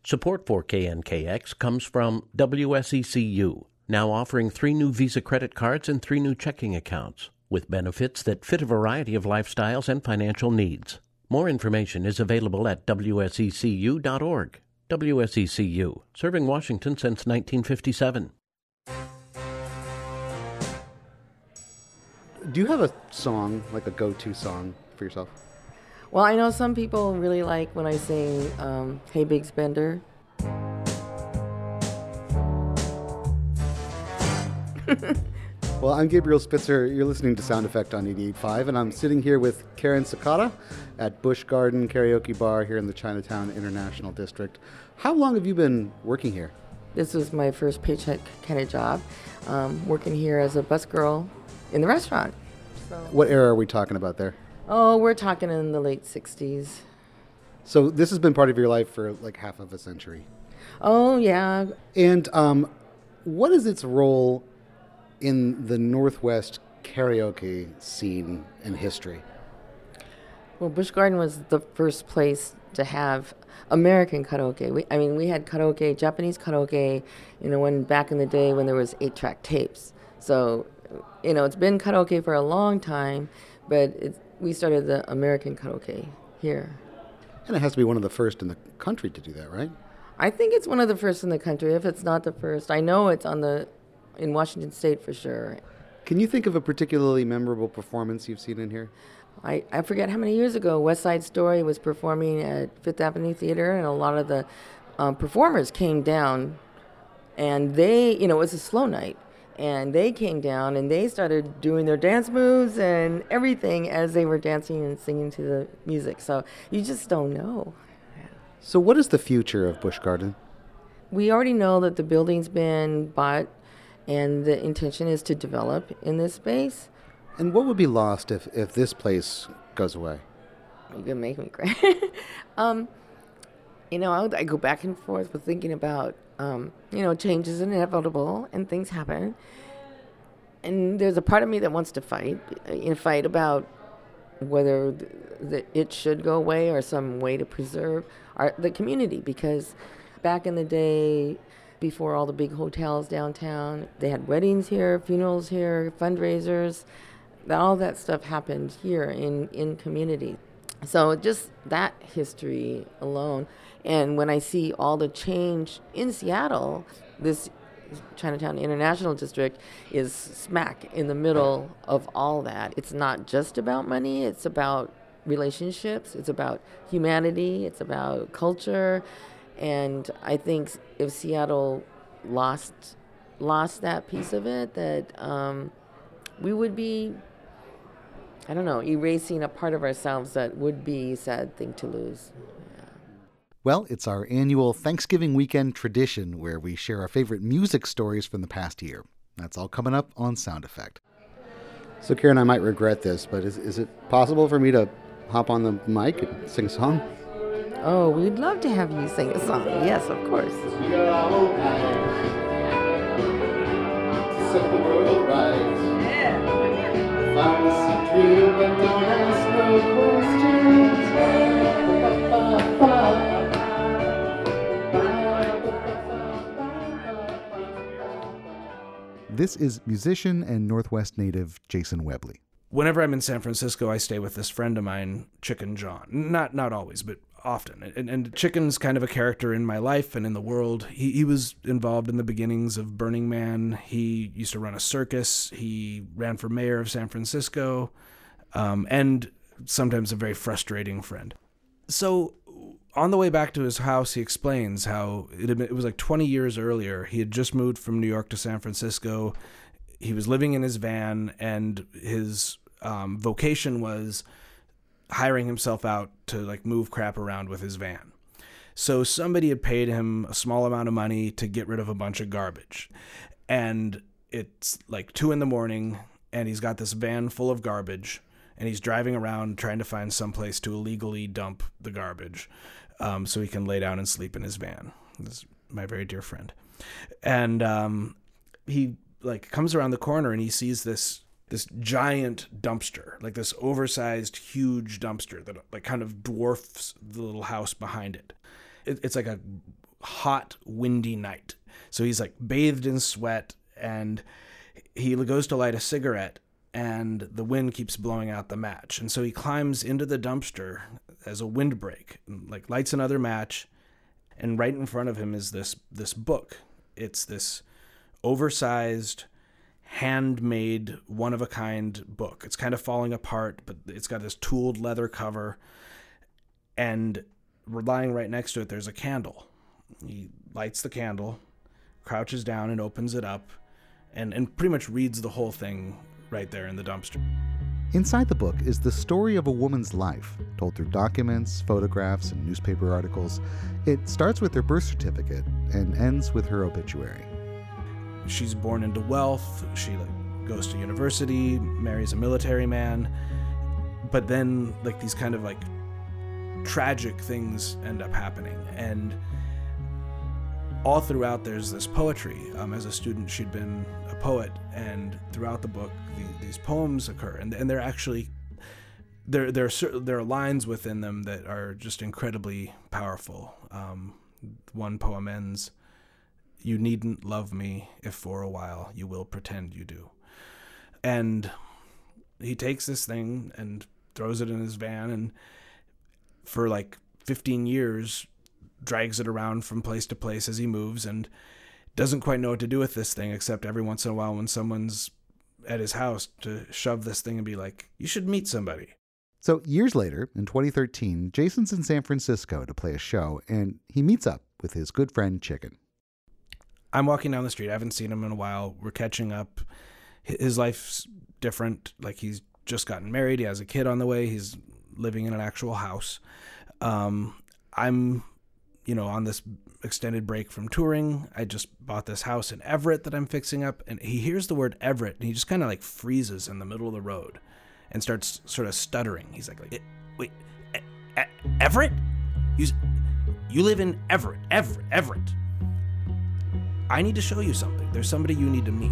Support for KNKX comes from WSECU, now offering 3 new Visa credit cards and 3 new checking accounts, with benefits that fit a variety of lifestyles and financial needs. More information is available at wsecu.org. WSECU, serving Washington since 1957. Do you have a song, like a go-to song for yourself? Well, I know some people really like when I sing Hey Big Spender. Well, I'm Gabriel Spitzer. You're listening to Sound Effect on 88.5, and I'm sitting here with Karen Sakata at Busch Garden Karaoke Bar here in the Chinatown International District. How long have you been working here? This was my first paycheck kind of job, working here as a busgirl in the restaurant. So, What era are we talking about there? oh, we're talking in the late 60s. So this has been part of your life for like half of a century. Oh, yeah. And what is its role in the Northwest karaoke scene and history? Well, Busch Garden was the first place to have American karaoke. We had karaoke, Japanese karaoke, when back in the day when there was 8-track tapes. So, it's been karaoke for a long time, but we started the American karaoke here. And it has to be one of the first in the country to do that, right? I think it's one of the first in the country, if it's not the first. I know it's in Washington State for sure. Can you think of a particularly memorable performance you've seen in here? I forget how many years ago West Side Story was performing at Fifth Avenue Theater, and a lot of the performers came down, and it was a slow night, and they came down and they started doing their dance moves and everything as they were dancing and singing to the music. So you just don't know. So what is the future of Busch Garden? We already know that the building's been bought, and the intention is to develop in this space. And what would be lost if this place goes away? You're gonna make me cry. I go back and forth with thinking about, change is inevitable and things happen. And there's a part of me that wants to fight about whether it should go away or some way to preserve the community. Because back in the day, before all the big hotels downtown, they had weddings here, funerals here, fundraisers. All that stuff happened here in community. So just that history alone. And when I see all the change in Seattle, this Chinatown International District is smack in the middle of all that. It's not just about money, it's about relationships, it's about humanity, it's about culture. And I think if Seattle lost that piece of it, that we would be, erasing a part of ourselves that would be a sad thing to lose. Yeah. Well, it's our annual Thanksgiving weekend tradition where we share our favorite music stories from the past year. That's all coming up on Sound Effect. So, Karen, I might regret this, but is it possible for me to hop on the mic and sing a song? Oh, we'd love to have you sing a song. Yes, of course. Set the world right. Find us a dream, but don't ask no questions. This is musician and Northwest native Jason Webley. Whenever I'm in San Francisco, I stay with this friend of mine, Chicken John. Not always, but often. And Chicken's kind of a character in my life and in the world. He was involved in the beginnings of Burning Man. He used to run a circus. He ran for mayor of San Francisco, and sometimes a very frustrating friend. So on the way back to his house, he explains how it was like 20 years earlier. He had just moved from New York to San Francisco. He was living in his van, and his vocation was hiring himself out to move crap around with his van. So somebody had paid him a small amount of money to get rid of a bunch of garbage. And it's 2 a.m, and he's got this van full of garbage, and he's driving around trying to find some place to illegally dump the garbage so he can lay down and sleep in his van. This is my very dear friend. And he comes around the corner and he sees this giant dumpster, this oversized, huge dumpster that kind of dwarfs the little house behind it. It's like a hot, windy night. So he's like bathed in sweat, and he goes to light a cigarette, and the wind keeps blowing out the match. And so he climbs into the dumpster as a windbreak, like lights another match, and right in front of him is this book. It's this oversized, handmade, one-of-a-kind book. It's kind of falling apart, but it's got this tooled leather cover, and lying right next to it, there's a candle. He lights the candle, crouches down and opens it up, and pretty much reads the whole thing right there in the dumpster. Inside the book is the story of a woman's life, told through documents, photographs, and newspaper articles. It starts with her birth certificate and ends with her obituary. She's born into wealth. She goes to university, marries a military man, but then these kind of tragic things end up happening. And all throughout there's this poetry. As a student, she'd been a poet, and throughout the book these poems occur, and they're actually there are lines within them that are just incredibly powerful. One poem ends, "You needn't love me if for a while you will pretend you do." And he takes this thing and throws it in his van, and for 15 years drags it around from place to place as he moves, and doesn't quite know what to do with this thing, except every once in a while when someone's at his house to shove this thing and be like, "You should meet somebody." So years later, in 2013, Jason's in San Francisco to play a show, and he meets up with his good friend Chicken. I'm walking down the street. I haven't seen him in a while. We're catching up. His life's different. He's just gotten married. He has a kid on the way. He's living in an actual house. I'm on this extended break from touring. I just bought this house in Everett that I'm fixing up, and he hears the word Everett, and he just kind of freezes in the middle of the road and starts sort of stuttering. He's like "Wait, Everett? You live in Everett. I need to show you something. There's somebody you need to meet."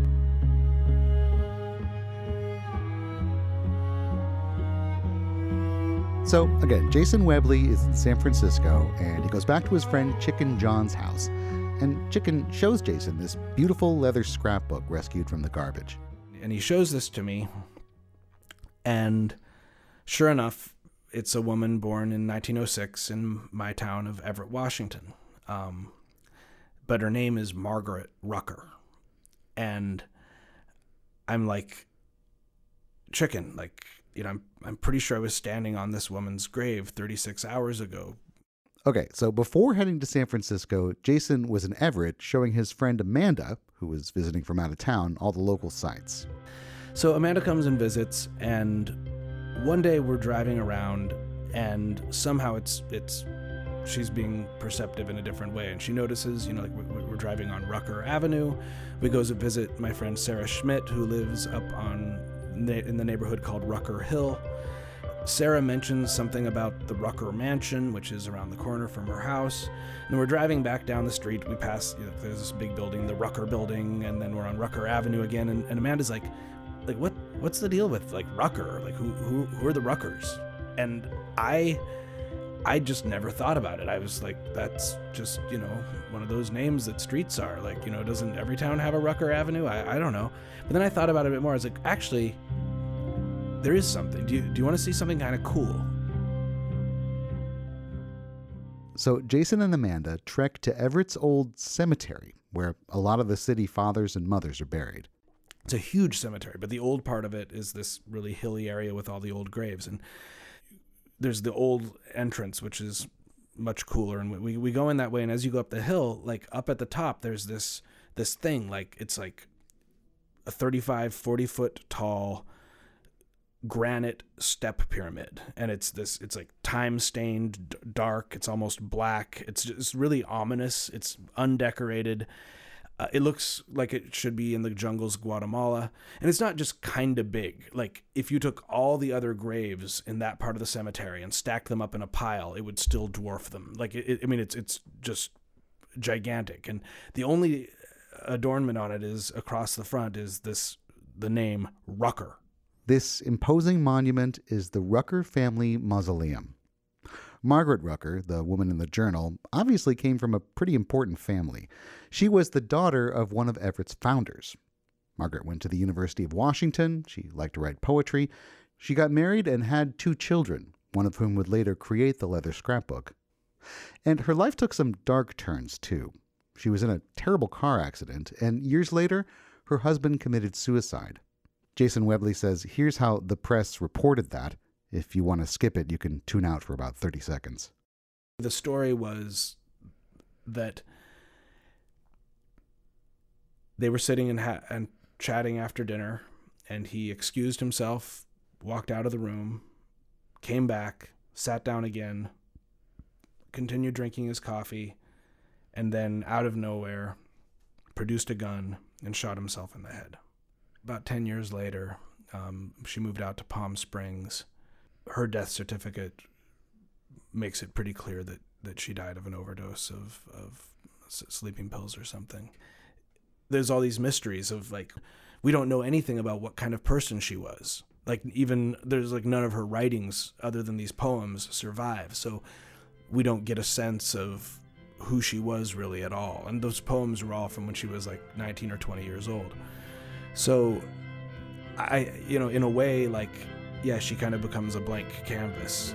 So, again, Jason Webley is in San Francisco, and he goes back to his friend Chicken John's house. And Chicken shows Jason this beautiful leather scrapbook rescued from the garbage. And he shows this to me, and sure enough, it's a woman born in 1906 in my town of Everett, Washington. But her name is Margaret Rucker. And I'm like, Chicken, I'm pretty sure I was standing on this woman's grave 36 hours ago. Okay, so before heading to San Francisco, Jason was in Everett showing his friend Amanda, who was visiting from out of town, all the local sites. So Amanda comes and visits, and one day we're driving around, and somehow she's being perceptive in a different way, and she notices, we're driving on Rucker Avenue. We go to visit my friend Sarah Schmidt, who lives up in the neighborhood called Rucker Hill. Sarah mentions something about the Rucker Mansion, which is around the corner from her house. And we're driving back down the street. We pass, there's this big building, the Rucker Building, and then we're on Rucker Avenue again. And Amanda's like, what's the deal with Rucker? Who are the Ruckers? And I just never thought about it. I was like, that's just, one of those names that streets are. Doesn't every town have a Rucker Avenue? I don't know. But then I thought about it a bit more. I was like, actually, there is something. Do you want to see something kind of cool? So Jason and Amanda trek to Everett's old cemetery, where a lot of the city fathers and mothers are buried. It's a huge cemetery, but the old part of it is this really hilly area with all the old graves. And there's the old entrance, which is much cooler. And we go in that way. And as you go up the hill, up at the top, there's this thing, it's a 35, 40 foot tall granite step pyramid. And it's time stained, dark. It's almost black. It's just really ominous. It's undecorated. It looks like it should be in the jungles of Guatemala. And it's not just kind of big. If you took all the other graves in that part of the cemetery and stacked them up in a pile, it would still dwarf them. It's just gigantic. And the only adornment on it is across the front is the name Rucker. This imposing monument is the Rucker family mausoleum. Margaret Rucker, the woman in the journal, obviously came from a pretty important family. She was the daughter of one of Everett's founders. Margaret went to the University of Washington. She liked to write poetry. She got married and had 2 children, one of whom would later create the leather scrapbook. And her life took some dark turns, too. She was in a terrible car accident, and years later, her husband committed suicide. Jason Webley says here's how the press reported that. If you want to skip it, you can tune out for about 30 seconds. The story was that they were sitting and chatting after dinner, and he excused himself, walked out of the room, came back, sat down again, continued drinking his coffee, and then out of nowhere produced a gun and shot himself in the head. About 10 years later, she moved out to Palm Springs. Her death certificate makes it pretty clear that she died of an overdose of sleeping pills or something. There's all these mysteries of, like, we don't know anything about what kind of person she was. Like, even there's like none of her writings other than these poems survive. So we don't get a sense of who she was really at all. And those poems were all from when she was like 19 or 20 years old. So in a way, like, yeah, she kind of becomes a blank canvas.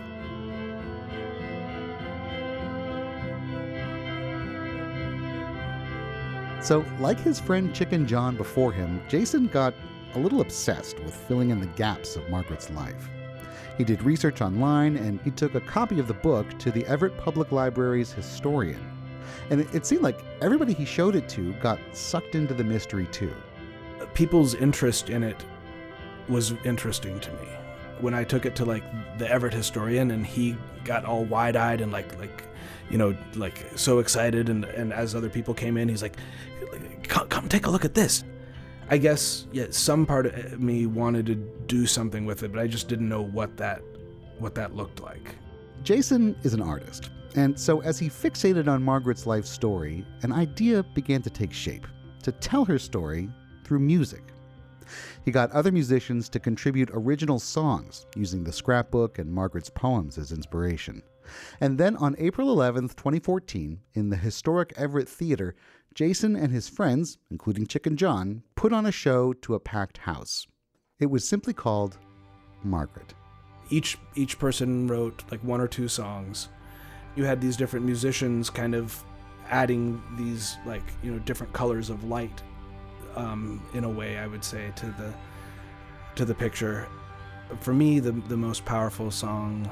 So, like his friend Chicken John before him, Jason got a little obsessed with filling in the gaps of Margaret's life. He did research online, and he took a copy of the book to the Everett Public Library's historian. And it seemed like everybody he showed it to got sucked into the mystery too. People's interest in it was interesting to me. When I took it to like the Everett historian, and he got all wide-eyed and like so excited, and as other people came in, he's like, come take a look at this. I guess, yeah, some part of me wanted to do something with it, but I just didn't know what that looked like. Jason is an artist, and so as he fixated on Margaret's life story, an idea began to take shape, to tell her story through music. He got other musicians to contribute original songs using the scrapbook and Margaret's poems as inspiration. And then on April 11th, 2014, in the historic Everett Theater, Jason and his friends, including Chicken John, put on a show to a packed house. It was simply called Margaret. Each person wrote like 1 or 2 songs. You had these different musicians kind of adding these different colors of light, in a way, I would say, to the picture. For me, the most powerful song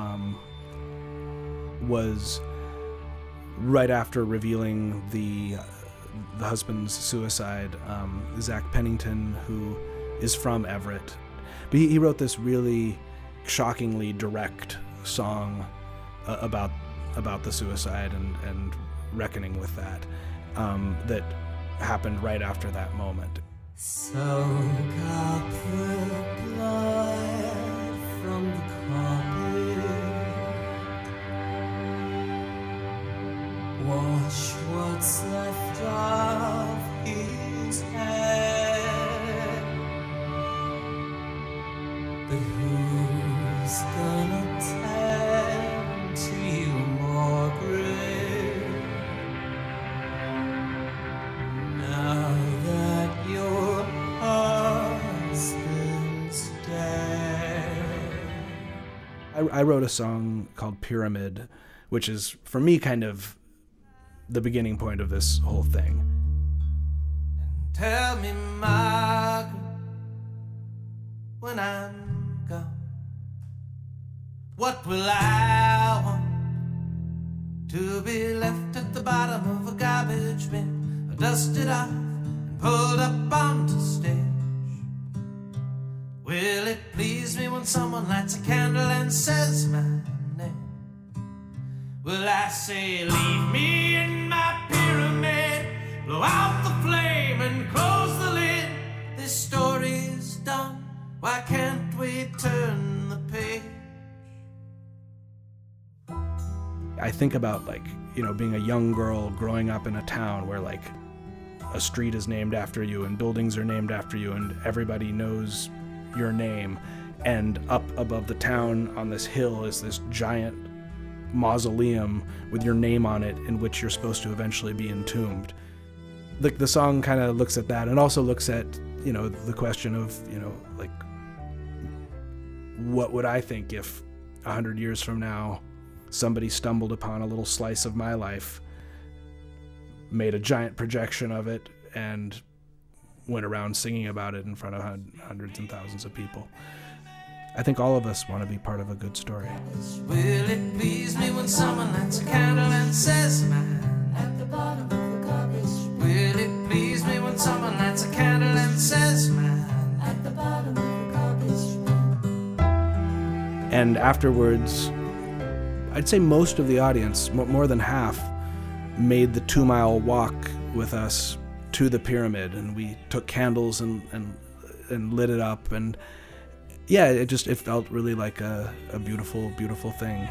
was right after revealing the husband's suicide. Zach Pennington, who is from Everett, but he wrote this really shockingly direct song about the suicide and reckoning with that that happened right after that moment. Soak up the blood from the carpet, wash what's left of his head, but who's gonna tend to you, Margaret? I wrote a song called Pyramid, which is, for me, kind of the beginning point of this whole thing. Tell me, Margaret, when I'm gone, what will I want? To be left at the bottom of a garbage bin, dusted off and pulled up onto stage? Will it please me when someone lights a candle and says my name? Will I say, leave me in my pyramid, blow out the flame and close the lid? This story's done, why can't we turn the page? I think about being a young girl growing up in a town where a street is named after you and buildings are named after you and everybody knows your name, and up above the town on this hill is this giant mausoleum with your name on it in which you're supposed to eventually be entombed. The song kind of looks at that, and also looks at, the question of, what would I think if 100 years from now somebody stumbled upon a little slice of my life, made a giant projection of it, and went around singing about it in front of hundreds and thousands of people. I think all of us want to be part of a good story. Will it please me when someone lights a candle and says, man, at the bottom of the garbage? Will it please me when someone lights a candle and says, man, at the bottom of the garbage? And afterwards, I'd say most of the audience, more than half, made the 2-mile walk with us to the pyramid, and we took candles and lit it up, and yeah, it felt really like a beautiful, beautiful thing.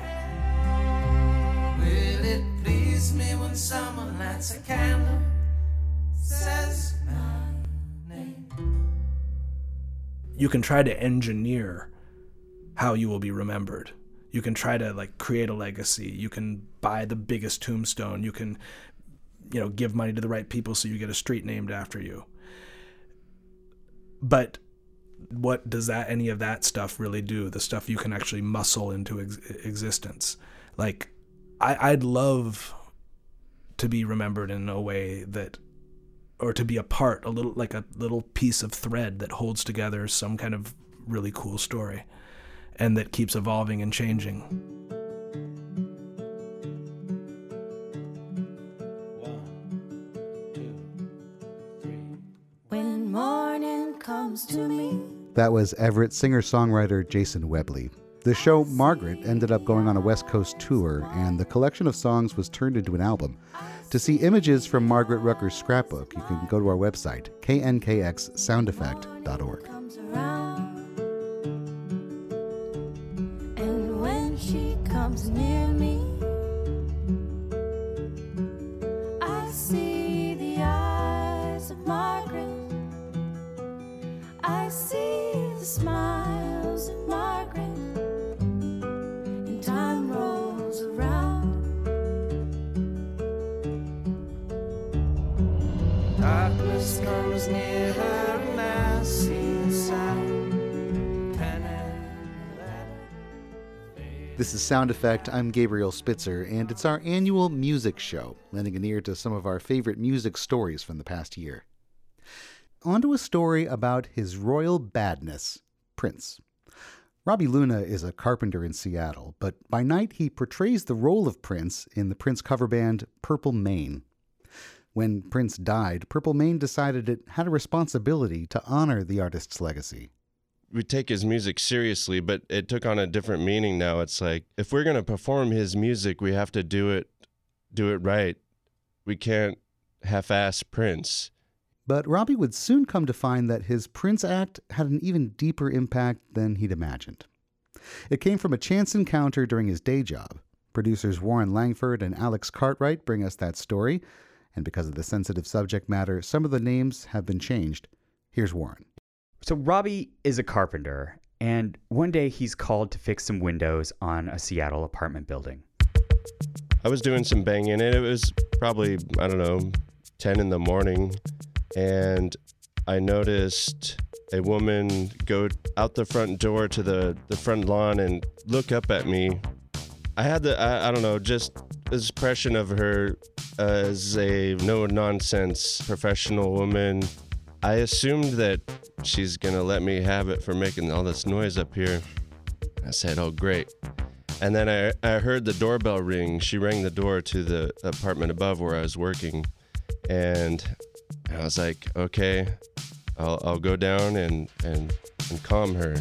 Will it please me when someone lights a candle, says my name? You can try to engineer how you will be remembered. You can try to create a legacy. You can buy the biggest tombstone. You can, give money to the right people so you get a street named after you. But what does any of that stuff really do? The stuff you can actually muscle into existence. I'd love to be remembered in a way that, or to be a little piece of thread that holds together some kind of really cool story, and that keeps evolving and changing. 1, 2, 3. When morning comes to me. That was Everett singer-songwriter Jason Webley. The show Margaret ended up going on a West Coast tour, and the collection of songs was turned into an album. To see images from Margaret Rucker's scrapbook, you can go to our website, knkxsoundeffect.org. And when she comes near me, I see the eyes of Margaret. I see the smiles of Margaret, and time rolls around. Darkness comes near her, and I see the sound. This is Sound Effect. I'm Gabriel Spitzer, and it's our annual music show, lending an ear to some of our favorite music stories from the past year. On to a story about his royal badness, Prince. Robbie Luna is a carpenter in Seattle, but by night he portrays the role of Prince in the Prince cover band Purple Main. When Prince died, Purple Main decided it had a responsibility to honor the artist's legacy. We take his music seriously, but it took on a different meaning now. It's like, if we're going to perform his music, we have to do it right. We can't half-ass Prince. But Robbie would soon come to find that his Prince act had an even deeper impact than he'd imagined. It came from a chance encounter during his day job. Producers Warren Langford and Alex Cartwright bring us that story, and because of the sensitive subject matter, some of the names have been changed. Here's Warren. So Robbie is a carpenter, and one day he's called to fix some windows on a Seattle apartment building. I was doing some banging, and it was probably, 10 in the morning, and I noticed a woman go out the front door to the front lawn and look up at me. I had just this impression of her as a no-nonsense professional woman. I assumed that she's going to let me have it for making all this noise up here. I said, oh, great. And then I heard the doorbell ring. She rang the door to the apartment above where I was working. And I was like, okay, I'll go down and calm her.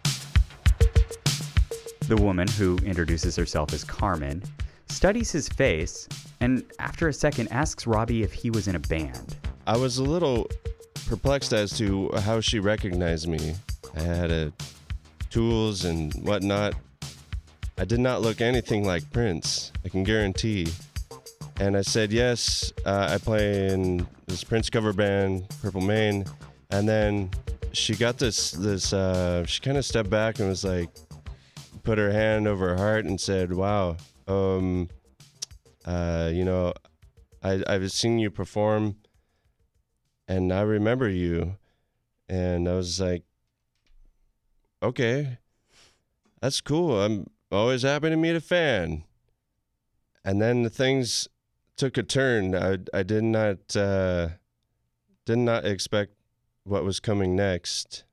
The woman, who introduces herself as Carmen, studies his face and after a second asks Robbie if he was in a band. I was a little perplexed as to how she recognized me. I had tools and whatnot. I did not look anything like Prince, I can guarantee. And I said, yes, I play in this Prince cover band, Purple Main. And then she got this she kind of stepped back and was like, put her hand over her heart and said, wow, you know, I've seen you perform, and I remember you. And I was like, okay, that's cool. I'm always happy to meet a fan. And then the things took a turn. I did not expect what was coming next.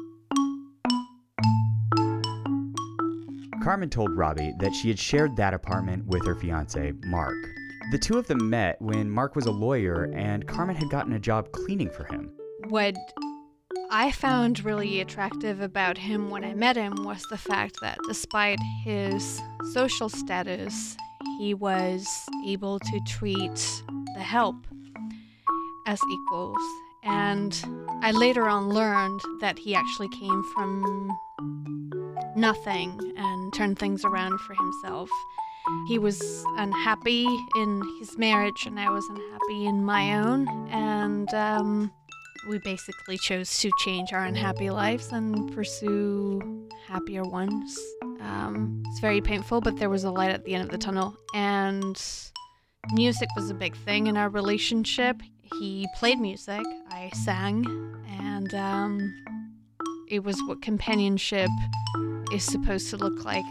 Carmen told Robbie that she had shared that apartment with her fiancé, Mark. The two of them met when Mark was a lawyer and Carmen had gotten a job cleaning for him. What I found really attractive about him when I met him was the fact that despite his social status, he was able to treat the help as equals. And I later on learned that he actually came from nothing and turned things around for himself. He was unhappy in his marriage, and I was unhappy in my own, and we basically chose to change our unhappy lives and pursue happier ones. It's very painful, but there was a light at the end of the tunnel, and music was a big thing in our relationship. He played music, I sang, and it was what companionship is supposed to look like.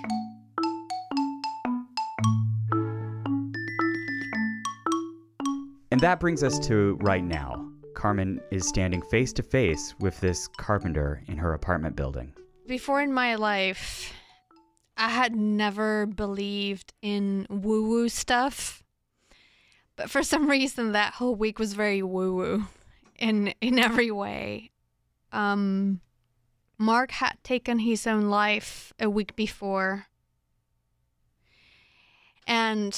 And that brings us to right now. Carmen is standing face to face with this carpenter in her apartment building. Before in my life, I had never believed in woo-woo stuff. But for some reason, that whole week was very woo-woo in every way. Mark had taken his own life a week before. And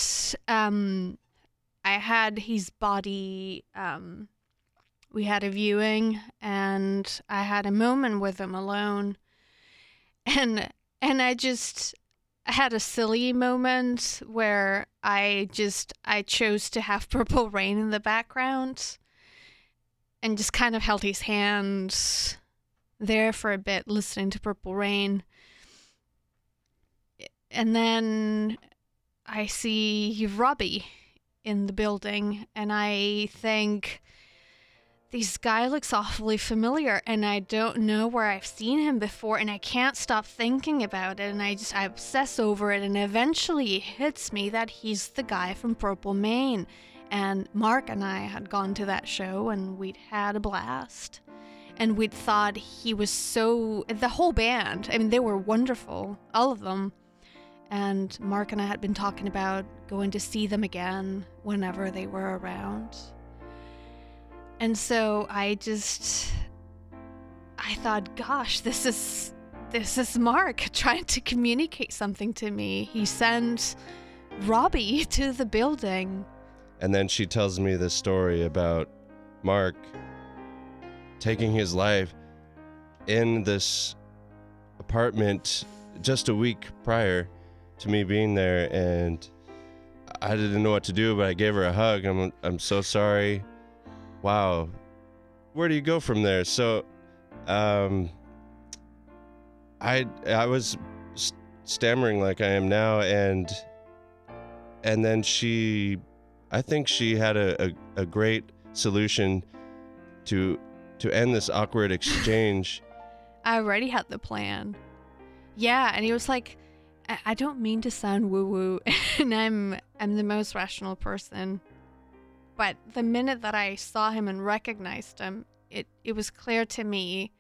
I had his body, we had a viewing, and I had a moment with him alone. And I had a silly moment where I chose to have Purple Rain in the background and just kind of held his hand there for a bit, listening to Purple Rain. And then I see Robbie in the building, and I think, this guy looks awfully familiar, and I don't know where I've seen him before, and I can't stop thinking about it, and I obsess over it, and eventually it hits me that he's the guy from Purple Rain. And Mark and I had gone to that show, and we'd had a blast, and we'd thought he was the whole band, I mean, they were wonderful, all of them. And Mark and I had been talking about going to see them again whenever they were around. And so I thought, gosh, this is Mark trying to communicate something to me. He sent Robbie to the building. And then she tells me this story about Mark taking his life in this apartment just a week prior to me being there, and I didn't know what to do, but I gave her a hug. I'm so sorry. Wow. Where do you go from there? So I was stammering like I am now, and then I think she had a great solution to end this awkward exchange. I already had the plan. Yeah, and he was like, I don't mean to sound woo-woo, and I'm the most rational person. But the minute that I saw him and recognized him, it was clear to me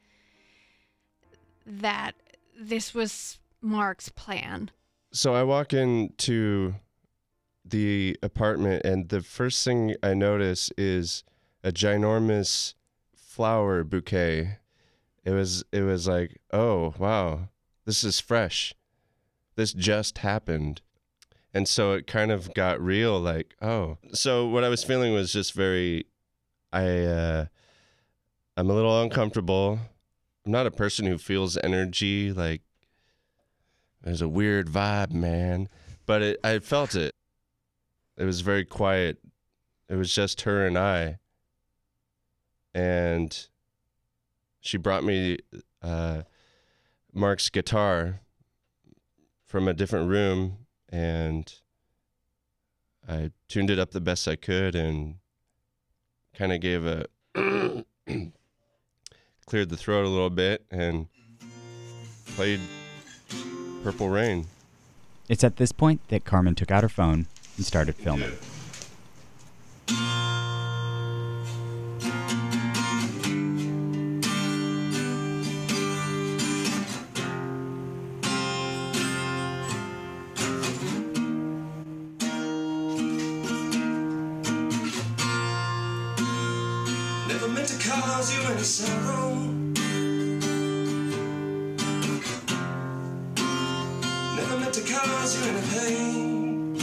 that this was Mark's plan. So I walk into the apartment, and the first thing I notice is a ginormous flower bouquet. It was like, oh, wow, this is fresh. This just happened. And so it kind of got real, like, oh. So what I was feeling was just I'm a little uncomfortable. I'm not a person who feels energy, like, there's a weird vibe, man. But I felt it. It was very quiet. It was just her and I. And she brought me Mark's guitar from a different room, and I tuned it up the best I could and kind of gave a cleared the throat a little bit and played Purple Rain. It's at this point that Carmen took out her phone and started filming. Never meant to cause you any sorrow. Never meant to cause you any pain.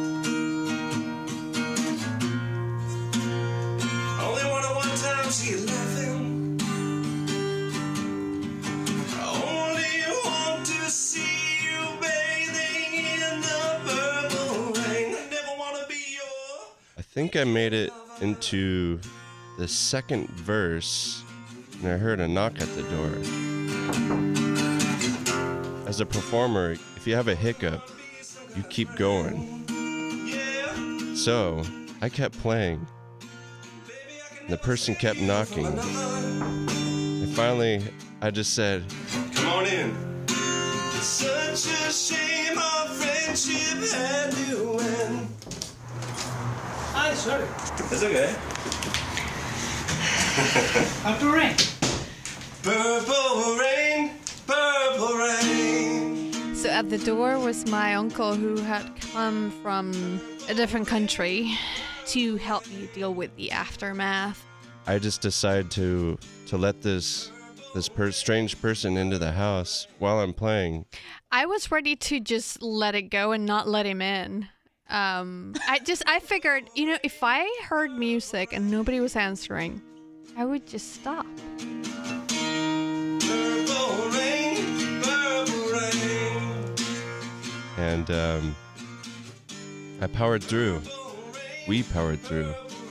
Only wanted one time to see you laughing. Only want to see you bathing in the purple rain. I never want to be your... I think I made it into the second verse, and I heard a knock at the door. As a performer, if you have a hiccup, you keep going. So, I kept playing. And the person kept knocking. And finally, I just said, Come on in. Such a shame our friendship had to end. Hi, sorry. It's okay. Purple rain. Purple rain, purple rain. So at the door was my uncle who had come from a different country to help me deal with the aftermath. I just decided to let this strange person into the house while I'm playing. I was ready to just let it go and not let him in. I figured, if I heard music and nobody was answering, I would just stop. Purple rain, purple rain. And I powered through. We powered through.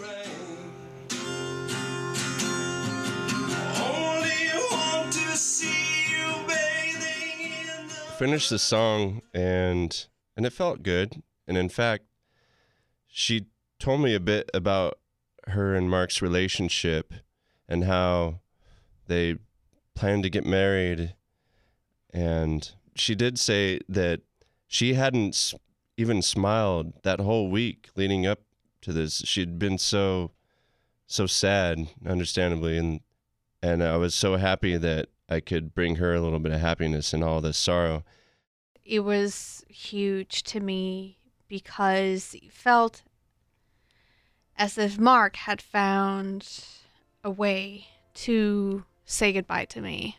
Only want to see you bathing in the... Finished the song and it felt good. And in fact, she told me a bit about her and Mark's relationship and how they planned to get married. And she did say that she hadn't even smiled that whole week leading up to this. She'd been so sad, understandably, and I was so happy that I could bring her a little bit of happiness in all this sorrow. It was huge to me because it felt as if Mark had found a way to say goodbye to me.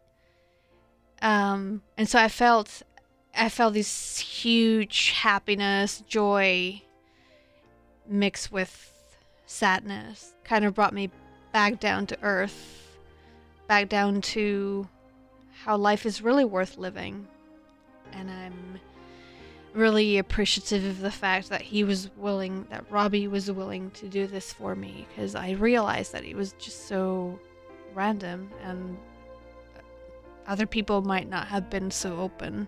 And so I felt this huge happiness, joy, mixed with sadness. Kind of brought me back down to earth, back down to how life is really worth living. And I'm really appreciative of the fact that Robbie was willing to do this for me, because I realized that it was just so random and other people might not have been so open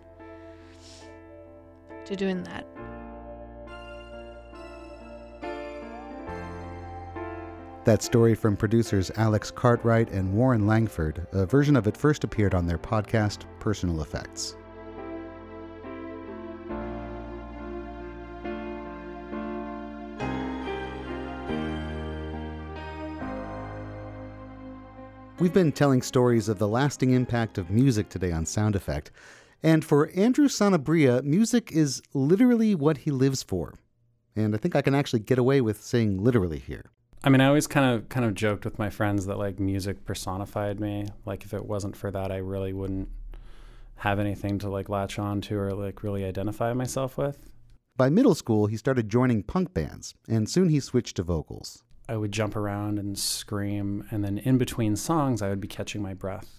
to doing that. That story from producers Alex Cartwright and Warren Langford, a version of it first appeared on their podcast, Personal Effects. We've been telling stories of the lasting impact of music today on Sound Effect. And for Andrew Sanabria, music is literally what he lives for. And I think I can actually get away with saying literally here. I mean, I always kind of joked with my friends that like music personified me. Like if it wasn't for that, I really wouldn't have anything to like latch on to or like really identify myself with. By middle school, he started joining punk bands, and soon he switched to vocals. I would jump around and scream, and then in between songs, I would be catching my breath.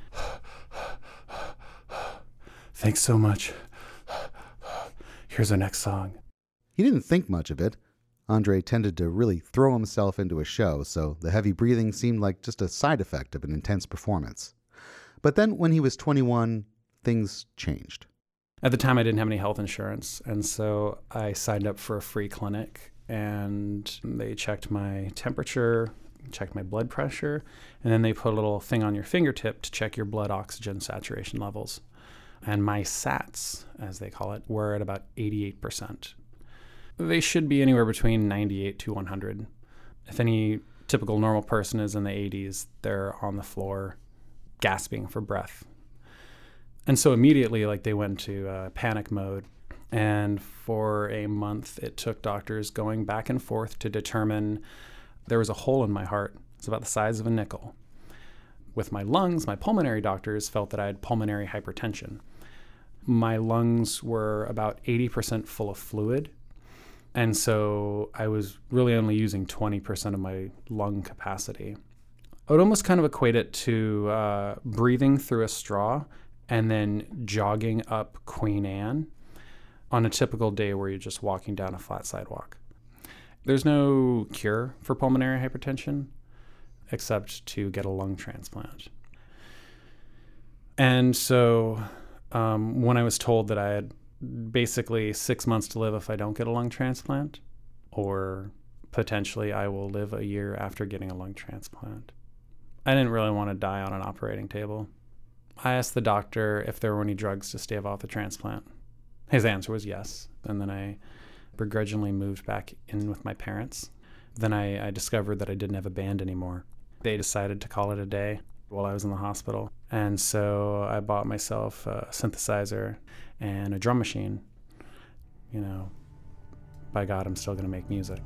Thanks so much. Here's our next song. He didn't think much of it. Andre tended to really throw himself into a show, so the heavy breathing seemed like just a side effect of an intense performance. But then when he was 21, things changed. At the time, I didn't have any health insurance, and so I signed up for a free clinic, and they checked my temperature, checked my blood pressure, and then they put a little thing on your fingertip to check your blood oxygen saturation levels. And my SATs, as they call it, were at about 88%. They should be anywhere between 98 to 100. If any typical normal person is in the 80s, they're on the floor gasping for breath. And so immediately, like, they went to panic mode. And for a month, it took doctors going back and forth to determine there was a hole in my heart. It's about the size of a nickel. With my lungs, my pulmonary doctors felt that I had pulmonary hypertension. My lungs were about 80% full of fluid. And so I was really only using 20% of my lung capacity. I would almost kind of equate it to breathing through a straw and then jogging up Queen Anne on a typical day where you're just walking down a flat sidewalk. There's no cure for pulmonary hypertension except to get a lung transplant. And so when I was told that I had basically 6 months to live if I don't get a lung transplant, or potentially I will live a year after getting a lung transplant, I didn't really want to die on an operating table. I asked the doctor if there were any drugs to stave off the transplant. His answer was yes. And then I begrudgingly moved back in with my parents. Then I discovered that I didn't have a band anymore. They decided to call it a day while I was in the hospital. And so I bought myself a synthesizer and a drum machine. You know, by God, I'm still going to make music.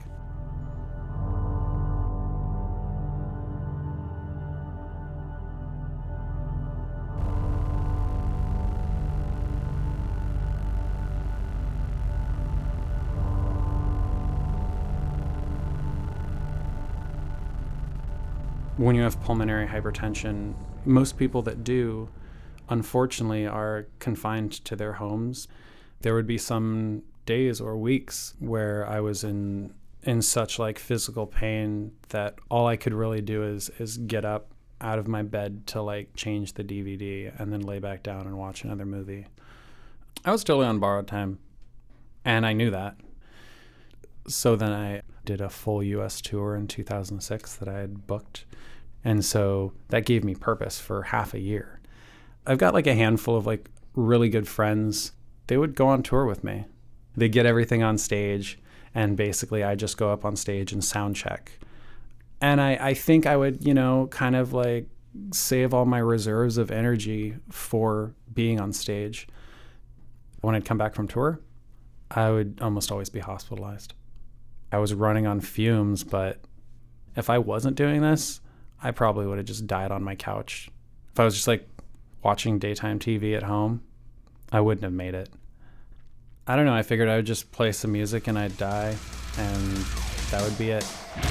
When you have pulmonary hypertension, most people that do, unfortunately, are confined to their homes. There would be some days or weeks where I was in such like physical pain that all I could really do is get up out of my bed to like change the DVD and then lay back down and watch another movie. I was totally on borrowed time, and I knew that. So then I did a full U.S. tour in 2006 that I had booked. And so that gave me purpose for half a year. I've got like a handful of like really good friends. They would go on tour with me. They get everything on stage, and basically I just go up on stage and sound check. And I think I would, you know, kind of like save all my reserves of energy for being on stage. When I'd come back from tour, I would almost always be hospitalized. I was running on fumes, but if I wasn't doing this, I probably would have just died on my couch. If I was just like watching daytime TV at home, I wouldn't have made it. I don't know, I figured I would just play some music and I'd die, and that would be it.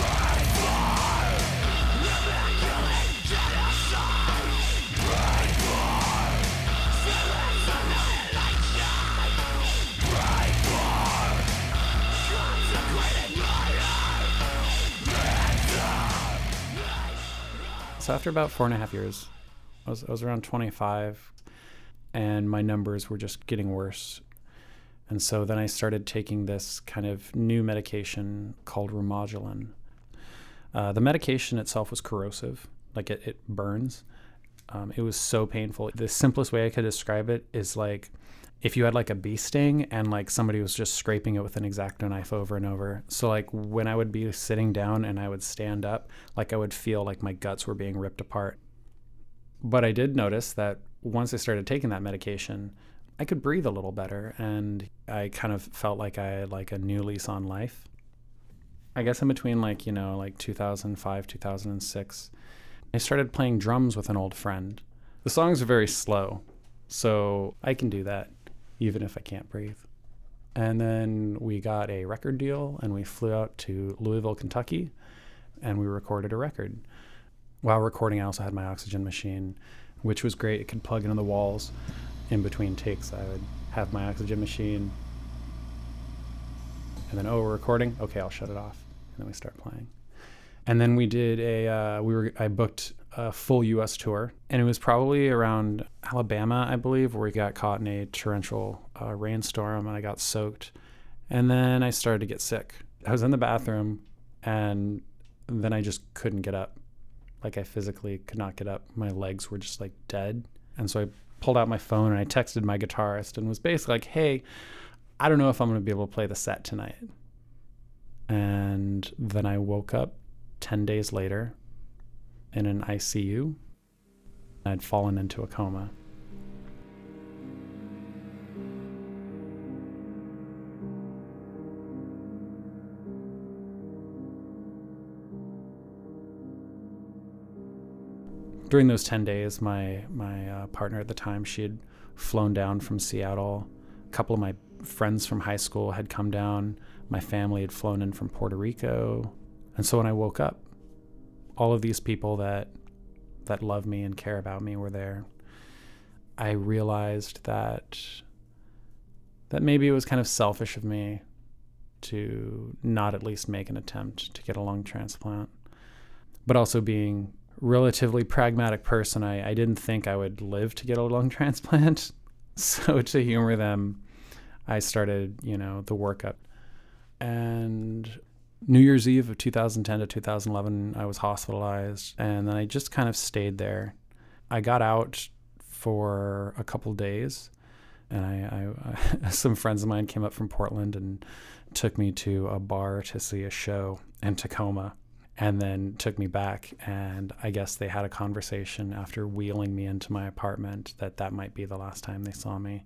So after about 4.5 years, I was around 25, and my numbers were just getting worse. And so then I started taking this kind of new medication called Remodulin. The medication itself was corrosive, like it burns. It was so painful. The simplest way I could describe it is like if you had like a bee sting and like somebody was just scraping it with an X-Acto knife over and over. So like when I would be sitting down and I would stand up, like I would feel like my guts were being ripped apart. But I did notice that once I started taking that medication, I could breathe a little better, and I kind of felt like I had like a new lease on life. I guess in between like 2005, 2006, I started playing drums with an old friend. The songs are very slow, so I can do that even if I can't breathe. And then we got a record deal, and we flew out to Louisville, Kentucky, and we recorded a record. While recording, I also had my oxygen machine, which was great. It could plug into the walls. In between takes, I would have my oxygen machine, and then, we're recording? Okay, I'll shut it off. And then we start playing. And then we did I booked a full U.S. tour, and it was probably around Alabama, I believe, where we got caught in a torrential a rainstorm and I got soaked. And then I started to get sick. I was in the bathroom and then I just couldn't get up. Like I physically could not get up. My legs were just like dead. And so I pulled out my phone and I texted my guitarist and was basically like, hey, I don't know if I'm going to be able to play the set tonight. And then I woke up 10 days later in an ICU. I'd fallen into a coma. During those 10 days, my partner at the time, she had flown down from Seattle. A couple of my friends from high school had come down. My family had flown in from Puerto Rico. And so when I woke up, all of these people that love me and care about me were there. I realized that maybe it was kind of selfish of me to not at least make an attempt to get a lung transplant. But also being relatively pragmatic person, I didn't think I would live to get a lung transplant. So to humor them, I started, the workup. And New Year's Eve of 2010 to 2011, I was hospitalized, and then I just kind of stayed there. I got out for a couple days, and I some friends of mine came up from Portland and took me to a bar to see a show in Tacoma, and then took me back, and I guess they had a conversation after wheeling me into my apartment that might be the last time they saw me.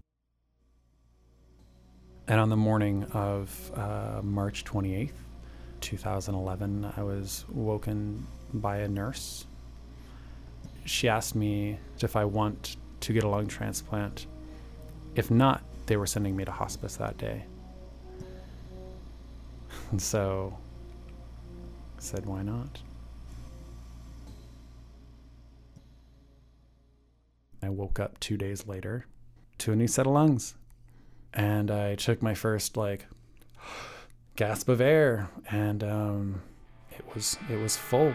And on the morning of March 28th, 2011, I was woken by a nurse. She asked me if I want to get a lung transplant. If not, they were sending me to hospice that day. And so I said, why not? I woke up 2 days later to a new set of lungs. And I took my first gasp of air, and it was full.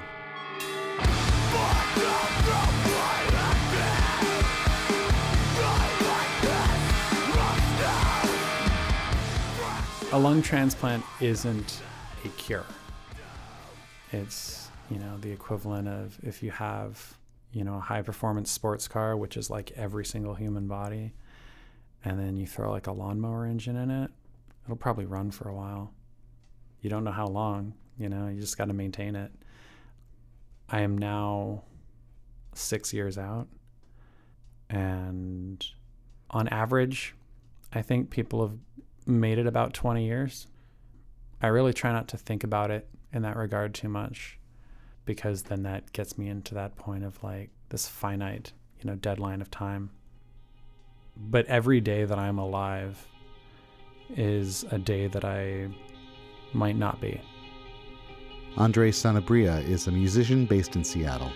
A lung transplant isn't a cure. It's, the equivalent of if you have, a high performance sports car, which is like every single human body, and then you throw like a lawnmower engine in it, it'll probably run for a while. You don't know how long, you just got to maintain it. I am now 6 years out, and on average, I think people have made it about 20 years. I really try not to think about it in that regard too much, because then that gets me into that point of this finite, deadline of time. But every day that I'm alive is a day that I might not be. Andre Sanabria is a musician based in Seattle.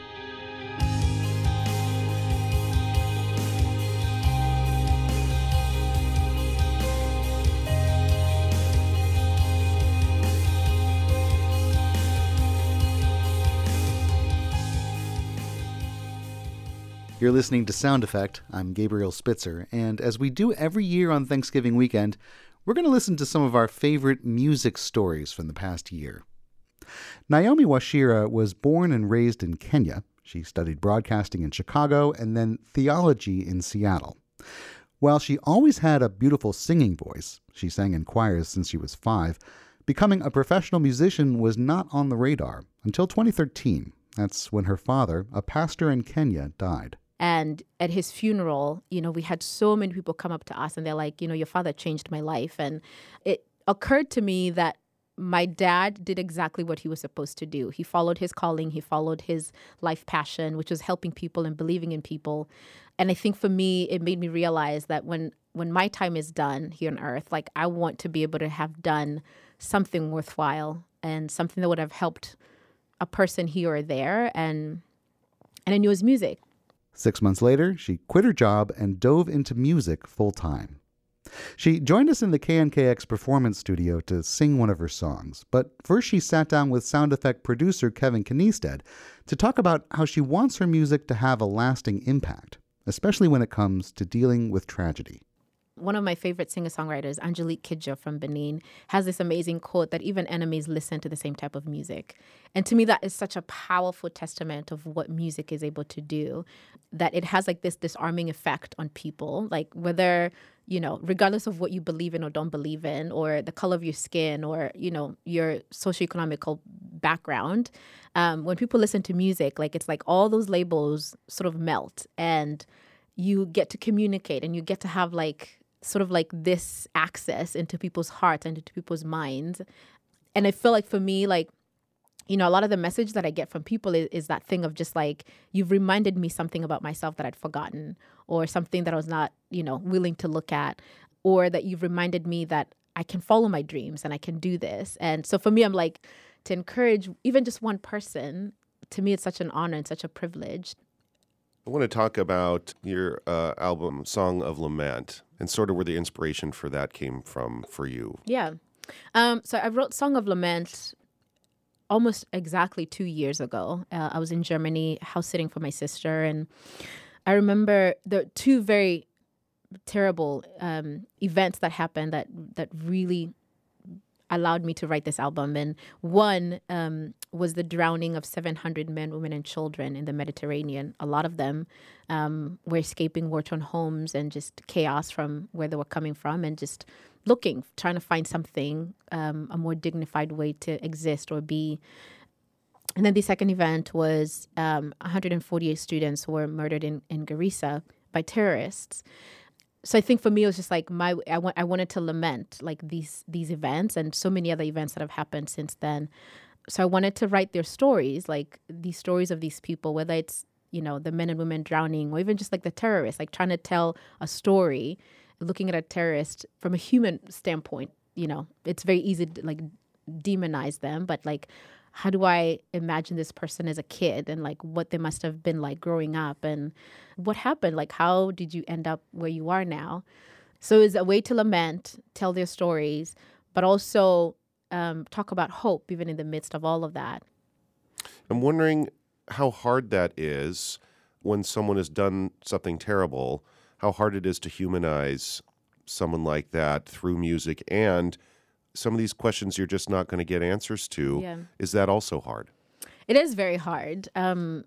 You're listening to Sound Effect. I'm Gabriel Spitzer, and as we do every year on Thanksgiving weekend, we're going to listen to some of our favorite music stories from the past year. Naomi Washira was born and raised in Kenya. She studied broadcasting in Chicago and then theology in Seattle. While she always had a beautiful singing voice, she sang in choirs since she was 5, becoming a professional musician was not on the radar until 2013. That's when her father, a pastor in Kenya, died. And at his funeral, we had so many people come up to us and they're like, your father changed my life. And it occurred to me that my dad did exactly what he was supposed to do. He followed his calling. He followed his life passion, which was helping people and believing in people. And I think for me, it made me realize that when my time is done here on earth, I want to be able to have done something worthwhile and something that would have helped a person here or there. And I knew it was music. 6 months later, she quit her job and dove into music full-time. She joined us in the KNKX performance studio to sing one of her songs. But first she sat down with Sound Effect producer Kevin Kniested to talk about how she wants her music to have a lasting impact, especially when it comes to dealing with tragedy. One of my favorite singer-songwriters, Angelique Kidjo from Benin, has this amazing quote that even enemies listen to the same type of music. And to me, that is such a powerful testament of what music is able to do, that it has like this disarming effect on people, like whether, regardless of what you believe in or don't believe in, or the color of your skin, or, your socioeconomical background. When people listen to music, like it's like all those labels sort of melt, and you get to communicate, and you get to have like sort of like this access into people's hearts and into people's minds. And I feel like for me, like, a lot of the message that I get from people is that thing of just like, you've reminded me something about myself that I'd forgotten, or something that I was not, willing to look at, or that you've reminded me that I can follow my dreams and I can do this. And so for me, I'm like, to encourage even just one person, to me, it's such an honor and such a privilege. I want to talk about your album, Song of Lament, and sort of where the inspiration for that came from for you. Yeah. So I wrote Song of Lament almost exactly 2 years ago. I was in Germany house sitting for my sister, and I remember the two very terrible events that happened that really allowed me to write this album. And one was the drowning of 700 men, women, and children in the Mediterranean. A lot of them were escaping war-torn homes and just chaos from where they were coming from, and just trying to find something, a more dignified way to exist or be. And then the second event was 148 students who were murdered in Garissa by terrorists. So I think for me, it was just like I wanted to lament like these events and so many other events that have happened since then. So I wanted to write their stories, like these stories of these people, whether it's, the men and women drowning, or even just like the terrorists, like trying to tell a story, looking at a terrorist from a human standpoint. It's very easy to like demonize them, but like, how do I imagine this person as a kid, and like what they must have been like growing up, and what happened? Like, how did you end up where you are now? So it's a way to lament, tell their stories, but also talk about hope, even in the midst of all of that. I'm wondering how hard that is when someone has done something terrible, how hard it is to humanize someone like that through music, and some of these questions you're just not going to get answers to. Yeah. Is that also hard? It is very hard. One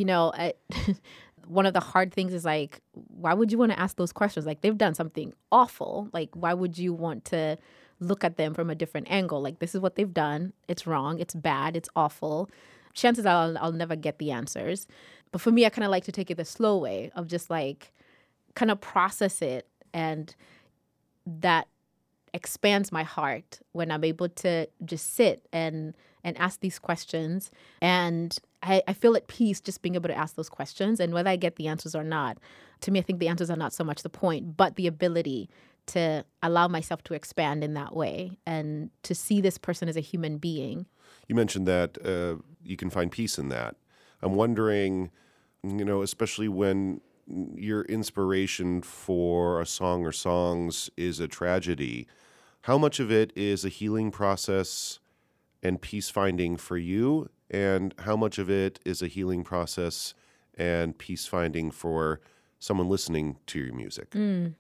of the hard things is like, why would you want to ask those questions? Like, they've done something awful. Like, why would you want to look at them from a different angle? Like, this is what they've done. It's wrong. It's bad. It's awful. Chances are I'll never get the answers. But for me, I kind of like to take it the slow way of just like kind of process it, and that expands my heart when I'm able to just sit and ask these questions. And I feel at peace just being able to ask those questions. And whether I get the answers or not, to me, I think the answers are not so much the point, but the ability to allow myself to expand in that way and to see this person as a human being. You mentioned that you can find peace in that. I'm wondering, especially when your inspiration for a song or songs is a tragedy, how much of it is a healing process and peace finding for you, and how much of it is a healing process and peace finding for someone listening to your music?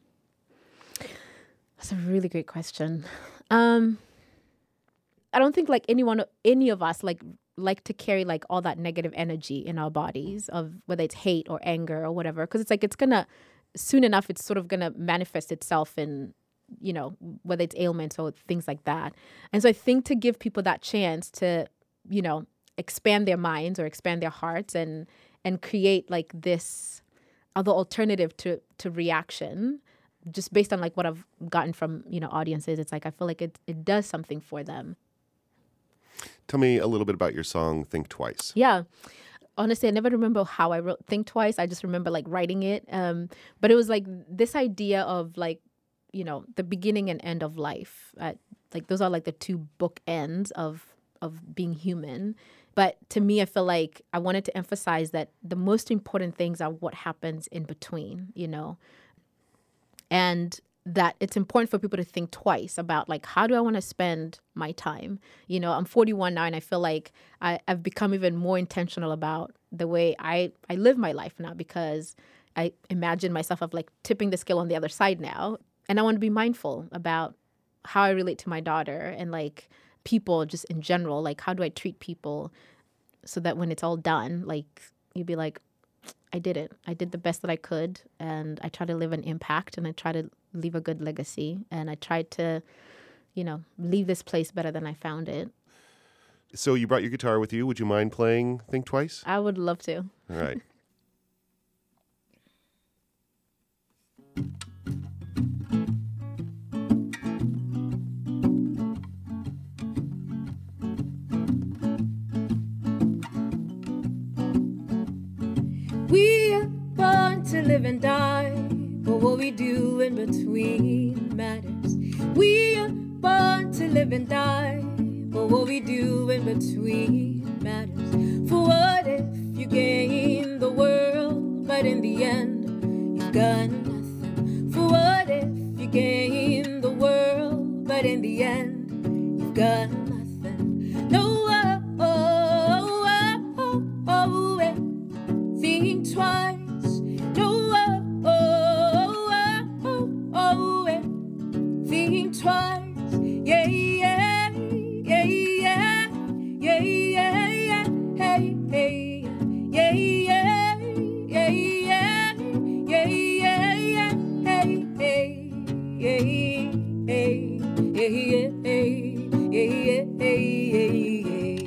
That's a really great question. I don't think like any of us like to carry like all that negative energy in our bodies, of whether it's hate or anger or whatever, because it's like soon enough it's sort of gonna manifest itself in, whether it's ailments or things like that. And so I think to give people that chance to, expand their minds or expand their hearts and create like this other alternative to reaction, just based on like what I've gotten from, audiences, it's like I feel like it does something for them. Tell me a little bit about your song, Think Twice. Yeah. Honestly, I never remember how I wrote Think Twice. I just remember like writing it. But it was like this idea of like, the beginning and end of life. Like those are like the two bookends of being human. But to me, I feel like I wanted to emphasize that the most important things are what happens in between, and that it's important for people to think twice about like, how do I want to spend my time? I'm 41 now, and I feel like I've become even more intentional about the way I live my life now, because I imagine myself of like tipping the scale on the other side now. And I want to be mindful about how I relate to my daughter and like people just in general. Like, how do I treat people so that when it's all done, like you'd be like, I did it. I did the best that I could. And I try to live an impact and I try to leave a good legacy. And I tried to, leave this place better than I found it. So you brought your guitar with you. Would you mind playing Think Twice? I would love to. All right. We're born to live and die, but what we do in between matters. We're born to live and die, but what we do in between matters. For what if you gain the world, but in the end, you've got nothing? For what if you gain the world, but in the end, you've got nothing? No, think twice. No, think twice. Yeah, yeah, yeah, yeah, yeah, yeah, yeah, hey, hey, yeah, yeah, yeah, yeah, yeah, yeah, yeah, hey, hey, yeah, hey, yeah, yeah, yeah, yeah, yeah.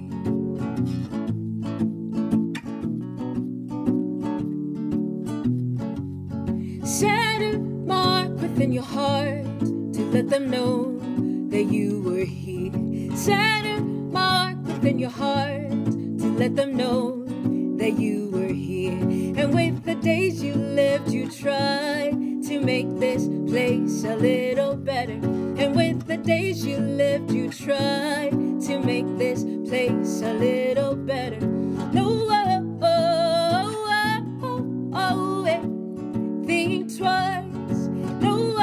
Set a mark within your heart to let them know that you were here. Set a mark within your heart to let them know that you were here. And with the days you lived, you tried to make this place a little better. And with the days you lived, you tried to make this place a little better. No, think twice. No,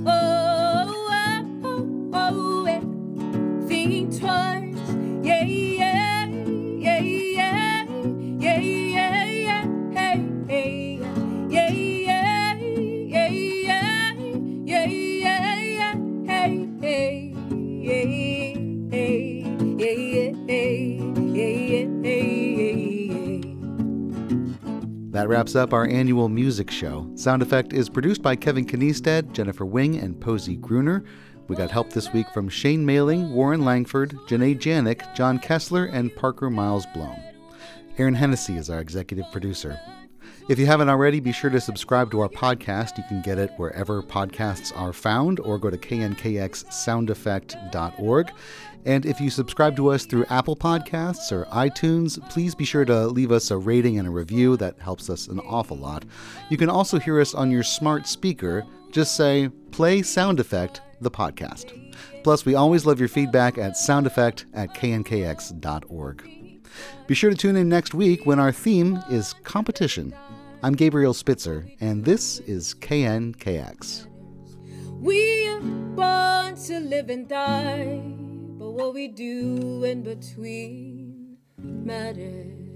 think twice. Yeah, yeah, yeah, yeah, yeah, yeah, yeah, hey, hey, yeah, yeah, yeah, yeah, yeah, yeah, yeah, hey, hey, yeah, hey, yeah, yeah, yeah, yeah. That wraps up our annual music show. Sound Effect is produced by Kevin Kniestead, Jennifer Wing, and Posey Gruner. We got help this week from Shane Mailing, Warren Langford, Janae Janik, John Kessler, and Parker Miles Blome. Aaron Hennessy is our executive producer. If you haven't already, be sure to subscribe to our podcast. You can get it wherever podcasts are found, or go to knkxsoundeffect.org. And if you subscribe to us through Apple Podcasts or iTunes, please be sure to leave us a rating and a review. That helps us an awful lot. You can also hear us on your smart speaker. Just say, play Sound Effect, the podcast. Plus, we always love your feedback at soundeffect@knkx.org. Be sure to tune in next week when our theme is competition. I'm Gabriel Spitzer, and this is KNKX. We're born to live and die, but what we do in between matters.